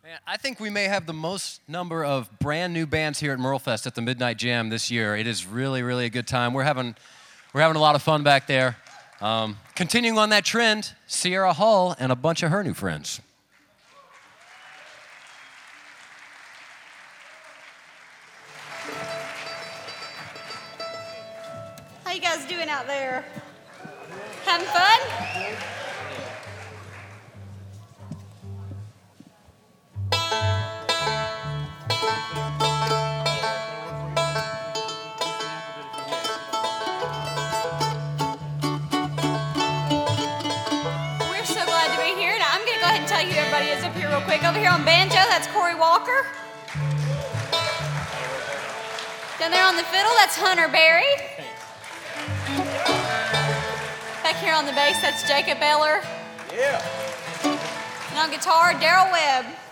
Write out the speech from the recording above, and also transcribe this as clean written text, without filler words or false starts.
Man, I think we may have the most number of brand new bands here at Merlefest at the Midnight Jam this year. It is really, really a good time. We're having a lot of fun back there. Continuing on that trend, Sierra Hull and a bunch of her new friends. How you guys doing out there? Having fun? We're so glad to be here. Now I'm going to go ahead and tell you who everybody is up here real quick. Over here on banjo, that's Corey Walker. Down there on the fiddle, that's Hunter Berry. Back here on the bass, that's Jacob Eller. Yeah. And on guitar, Daryl Webb.